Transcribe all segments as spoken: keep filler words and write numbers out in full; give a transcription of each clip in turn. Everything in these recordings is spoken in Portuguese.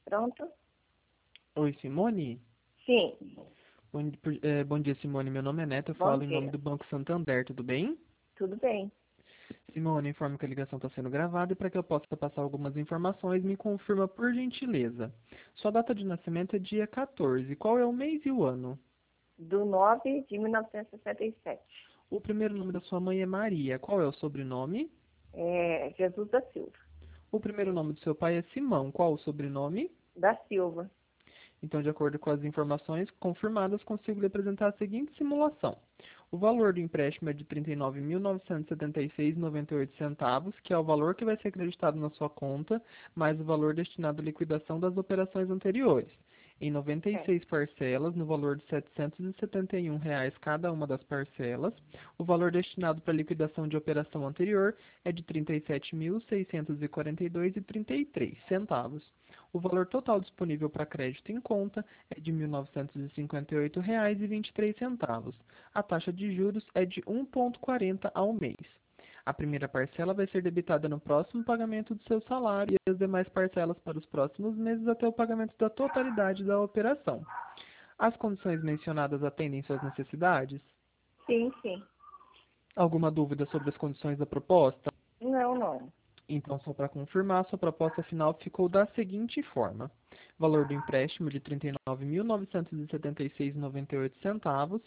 Pronto? Oi, Simone? Sim. Bom, eh, bom dia, Simone. Meu nome é Neto, eu Bom falo em nome dia. do Banco Santander, tudo bem? Tudo bem? Simone, informo que a ligação está sendo gravada e para que eu possa passar algumas informações, me confirma por gentileza. Sua data de nascimento é dia quatorze. Qual é o mês e o ano? Do nove de mil novecentos e sessenta e sete. O primeiro nome da sua mãe é Maria. Qual é o sobrenome? É Jesus da Silva. O primeiro nome do seu pai é Simão. Qual o sobrenome? Da Silva. Então, de acordo com as informações confirmadas, consigo lhe apresentar a seguinte simulação. O valor do empréstimo é de trinta e nove mil novecentos e setenta e seis vírgula noventa e oito centavos, que é o valor que vai ser acreditado na sua conta, mais o valor destinado à liquidação das operações anteriores. Em noventa e É. seis parcelas, no valor de setecentos e setenta e um reais cada uma das parcelas. O valor destinado para a liquidação de operação anterior é de trinta e sete mil seiscentos e quarenta e dois reais e trinta e três centavos. O valor total disponível para crédito em conta é de mil novecentos e cinquenta e oito reais e vinte e três centavos. A taxa de juros é de um vírgula quarenta ao mês. A primeira parcela vai ser debitada no próximo pagamento do seu salário e as demais parcelas para os próximos meses até o pagamento da totalidade da operação. As condições mencionadas atendem suas necessidades? Sim, sim. Alguma dúvida sobre as condições da proposta? Não, não. Então, só para confirmar, sua proposta final ficou da seguinte forma. Valor do empréstimo de trinta e nove mil novecentos e setenta e seis vírgula noventa e oito centavos,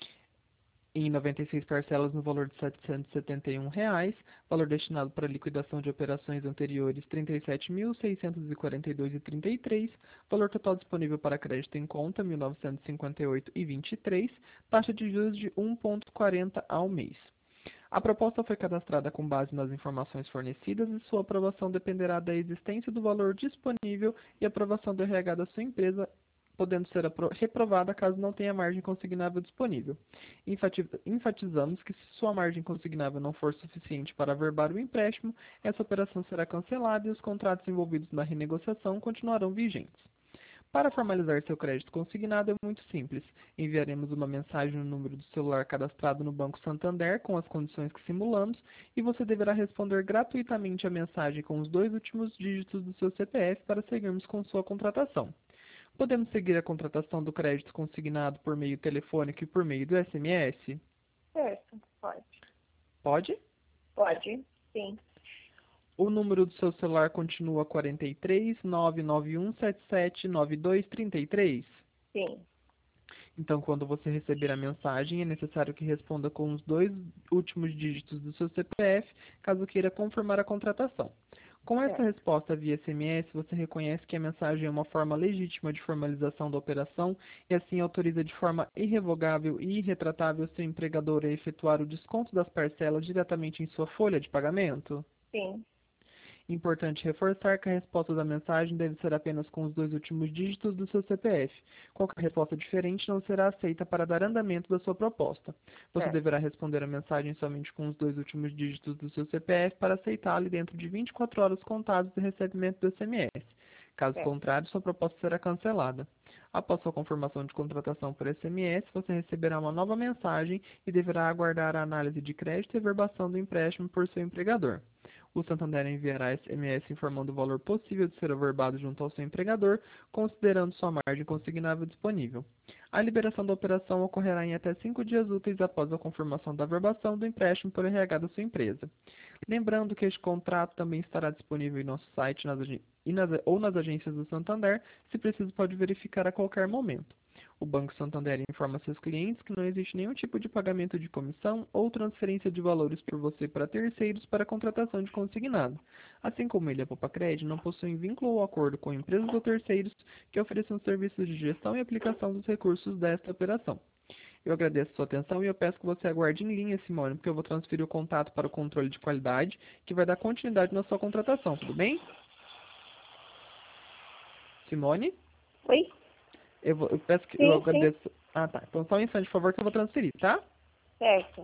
em noventa e seis parcelas no valor de setecentos e setenta e um reais, valor destinado para liquidação de operações anteriores trinta e sete mil seiscentos e quarenta e dois reais e trinta e três centavos, valor total disponível para crédito em conta mil novecentos e cinquenta e oito reais e vinte e três centavos, taxa de juros de um vírgula quarenta ao mês. A proposta foi cadastrada com base nas informações fornecidas e sua aprovação dependerá da existência do valor disponível e aprovação do R H da sua empresa, podendo ser reprovada caso não tenha margem consignável disponível. Enfatizamos que se sua margem consignável não for suficiente para averbar o empréstimo, essa operação será cancelada e os contratos envolvidos na renegociação continuarão vigentes. Para formalizar seu crédito consignado é muito simples. Enviaremos uma mensagem no número do celular cadastrado no Banco Santander com as condições que simulamos e você deverá responder gratuitamente a mensagem com os dois últimos dígitos do seu C P F para seguirmos com sua contratação. Podemos seguir a contratação do crédito consignado por meio telefônico e por meio do S M S? Certo, pode. Pode? Pode, sim. O número do seu celular continua quarenta e três, nove nove um sete sete nove dois três três? Sim. Então, quando você receber a mensagem, é necessário que responda com os dois últimos dígitos do seu C P F, caso queira confirmar a contratação. Com essa Certo. resposta via S M S, você reconhece que a mensagem é uma forma legítima de formalização da operação e assim autoriza de forma irrevogável e irretratável seu empregador a efetuar o desconto das parcelas diretamente em sua folha de pagamento? Sim. Importante reforçar que a resposta da mensagem deve ser apenas com os dois últimos dígitos do seu C P F. Qualquer resposta diferente não será aceita para dar andamento da sua proposta. Você Certo. deverá responder a mensagem somente com os dois últimos dígitos do seu C P F para aceitá-la e dentro de vinte e quatro horas contadas do recebimento do S M S. Caso Certo. contrário, sua proposta será cancelada. Após sua confirmação de contratação por S M S, você receberá uma nova mensagem e deverá aguardar a análise de crédito e verbação do empréstimo por seu empregador. O Santander enviará S M S informando o valor possível de ser averbado junto ao seu empregador, considerando sua margem consignável disponível. A liberação da operação ocorrerá em até cinco dias úteis após a confirmação da averbação do empréstimo por R H da sua empresa. Lembrando que este contrato também estará disponível em nosso site nas e nas, ou nas agências do Santander, se preciso pode verificar a qualquer momento. O Banco Santander informa seus clientes que não existe nenhum tipo de pagamento de comissão ou transferência de valores por você para terceiros para a contratação de consignado. Assim como ele e a Popacred não possuem vínculo ou acordo com empresas ou terceiros que ofereçam serviços de gestão e aplicação dos recursos desta operação. Eu agradeço a sua atenção e eu peço que você aguarde em linha, Simone, porque eu vou transferir o contato para o controle de qualidade, que vai dar continuidade na sua contratação, tudo bem? Simone? Oi? Eu, vou, eu peço que eu Sim, sim. agradeço. Ah, tá. Então só um instante, por favor, que eu vou transferir, tá? Certo.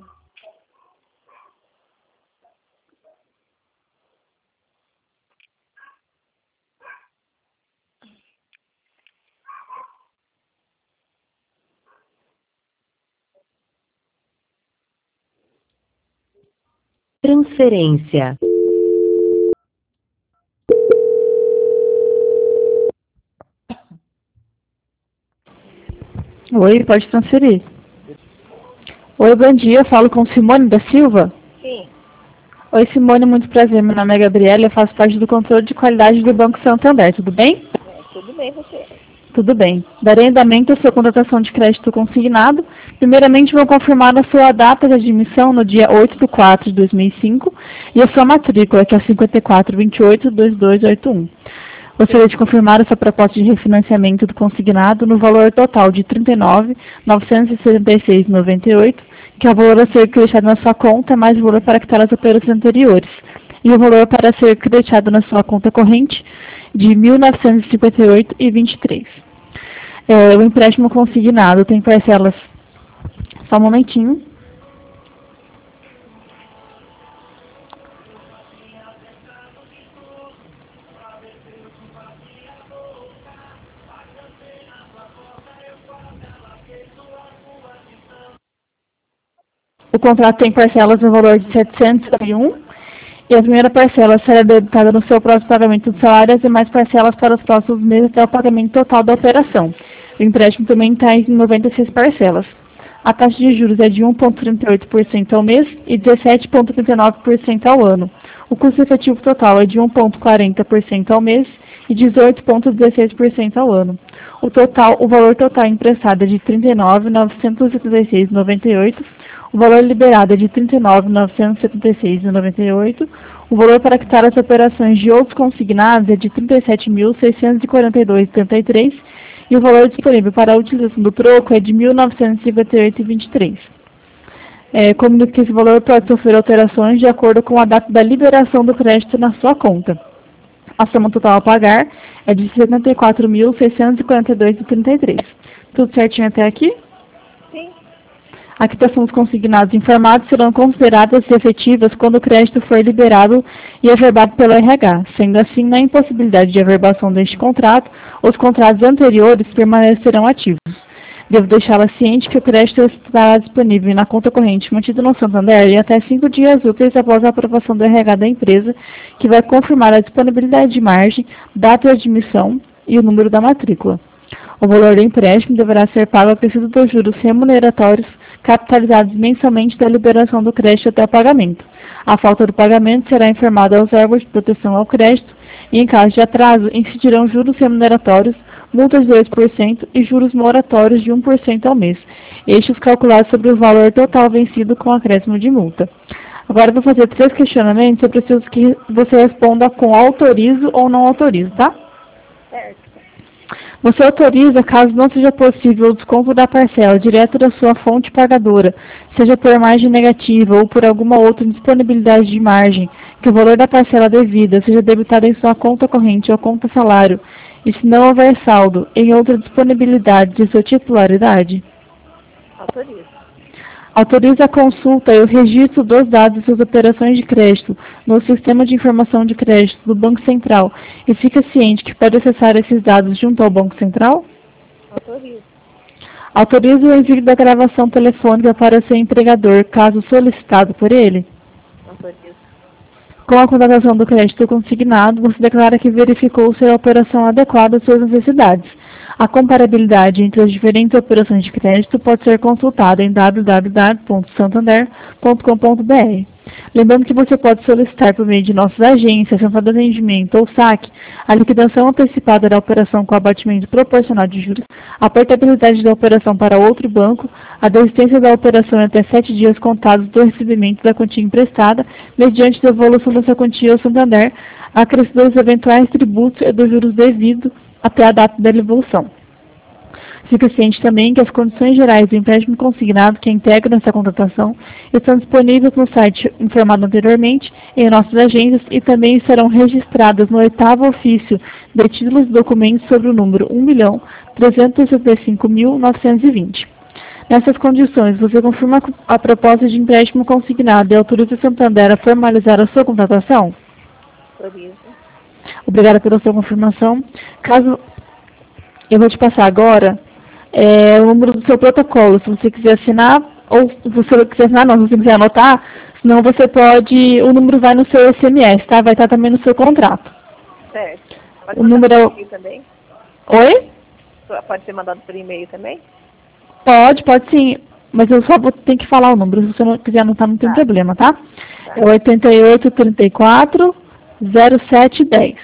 Transferência. Oi, pode transferir. Oi, bom dia. Falo com Simone da Silva. Sim. Oi, Simone, muito prazer. Meu nome é Gabriela, eu faço parte do controle de qualidade do Banco Santander. Tudo bem? É, tudo bem, você? Tudo bem. Darei andamento à sua contratação de crédito consignado. Primeiramente, vou confirmar a sua data de admissão no dia oito de quatro de dois mil e cinco e a sua matrícula, que é cinquenta e quatro vinte e oito, vinte e dois oitenta e um. Gostaria de confirmar a sua proposta de refinanciamento do consignado no valor total de trinta e nove mil novecentos e setenta e seis reais e noventa e oito centavos, que é o valor a ser creditado na sua conta, mais o valor para quitar as operações anteriores, e o valor para ser creditado na sua conta corrente de mil novecentos e cinquenta e oito reais e vinte e três centavos. É, o empréstimo consignado tem parcelas... Só um momentinho. O contrato tem parcelas no valor de setecentos e um e a primeira parcela será debitada no seu próximo pagamento do salário e as demais parcelas para os próximos meses até o pagamento total da operação. O empréstimo também está em noventa e seis parcelas. A taxa de juros é de um vírgula trinta e oito por cento ao mês e dezessete vírgula trinta e nove por cento ao ano. O custo efetivo total é de um vírgula quarenta por cento ao mês e dezoito vírgula dezesseis por cento ao ano. O, total, o valor total emprestado é de trinta e nove mil novecentos e setenta e seis reais e noventa e oito centavos. O valor liberado é de trinta e nove mil novecentos e setenta e seis reais e noventa e oito centavos. O valor para quitar as operações de outros consignados é de trinta e sete mil seiscentos e quarenta e dois reais e setenta e três centavos. E o valor disponível para a utilização do troco é de mil novecentos e cinquenta e oito reais e vinte e três centavos. É, comunico que esse valor pode sofrer alterações de acordo com a data da liberação do crédito na sua conta. A soma total a pagar é de setenta e quatro mil seiscentos e quarenta e dois reais e trinta e três centavos. Tudo certinho até aqui? Sim. A quitação dos consignados informados serão consideradas efetivas quando o crédito for liberado e averbado pelo R H. Sendo assim, na impossibilidade de averbação deste contrato, os contratos anteriores permanecerão ativos. Devo deixá-la ciente que o crédito estará disponível na conta corrente mantida no Santander e até cinco dias úteis após a aprovação do R H da empresa, que vai confirmar a disponibilidade de margem, data de admissão e o número da matrícula. O valor do empréstimo deverá ser pago acrescido dos juros remuneratórios capitalizados mensalmente da liberação do crédito até o pagamento. A falta do pagamento será informada aos órgãos de proteção ao crédito e, em caso de atraso, incidirão juros remuneratórios, multas de dois por cento e juros moratórios de um por cento ao mês, estes calculados sobre o valor total vencido com acréscimo de multa. Agora eu vou fazer três questionamentos, eu preciso que você responda com autorizo ou não autorizo, tá? Certo. Você autoriza, caso não seja possível o desconto da parcela direto da sua fonte pagadora, seja por margem negativa ou por alguma outra disponibilidade de margem, que o valor da parcela devida seja debitado em sua conta corrente ou conta salário, e se não houver saldo em outra disponibilidade de sua titularidade? Autorizo. Autoriza a consulta e o registro dos dados de suas operações de crédito no Sistema de Informação de Crédito do Banco Central e fica ciente que pode acessar esses dados junto ao Banco Central? Autorizo. Autoriza o envio da gravação telefônica para seu empregador, caso solicitado por ele? Autorizo. Com a contratação do crédito consignado, você declara que verificou ser a operação adequada às suas necessidades. A comparabilidade entre as diferentes operações de crédito pode ser consultada em w w w ponto santander ponto com ponto b r. Lembrando que você pode solicitar por meio de nossas agências, central de atendimento ou saque, a liquidação antecipada da operação com abatimento proporcional de juros, a portabilidade da operação para outro banco, a desistência da operação em até sete dias contados do recebimento da quantia emprestada, mediante devolução dessa quantia ao Santander, acrescidos dos eventuais tributos e dos juros devidos até a data da devolução. Fica ciente também que as condições gerais do empréstimo consignado que integram essa contratação estão disponíveis no site informado anteriormente, em nossas agências e também serão registradas no oitavo ofício de títulos e documentos sobre o número um milhão trezentos e sessenta e cinco mil novecentos e vinte. Nessas condições, você confirma a proposta de empréstimo consignado e autoriza o Santander a formalizar a sua contratação? Autorizo. Obrigada pela sua confirmação. Caso eu vou te passar agora é, o número do seu protocolo, se você quiser assinar, ou se você quiser assinar, não, se você quiser anotar, senão você pode, o número vai no seu S M S, tá? Vai estar também no seu contrato. Certo. Pode O mandar número é por o... e-mail também? Oi? Pode ser mandado por e-mail também? Pode, pode sim. Mas eu só vou ter que falar o número. Se você não quiser anotar, não tem Tá. problema, tá? Tá. É oito oito, trinta e quatro, zero sete dez.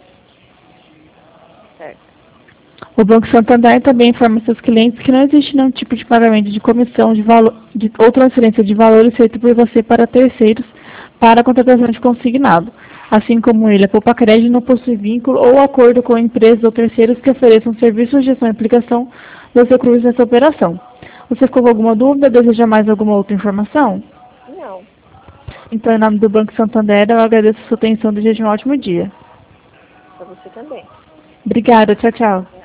Certo. O Banco Santander também informa seus clientes que não existe nenhum tipo de pagamento de comissão de valor, de, ou transferência de valores feito por você para terceiros para a contratação de consignado. Assim como ele, a Poupa Crédito não possui vínculo ou acordo com empresas ou terceiros que ofereçam serviços de gestão e aplicação dos recursos nessa operação. Você ficou com alguma dúvida? Deseja mais alguma outra informação? Não. Então, em nome do Banco Santander, eu agradeço a sua atenção e desejo um ótimo dia. Pra você também. Obrigada, tchau, tchau.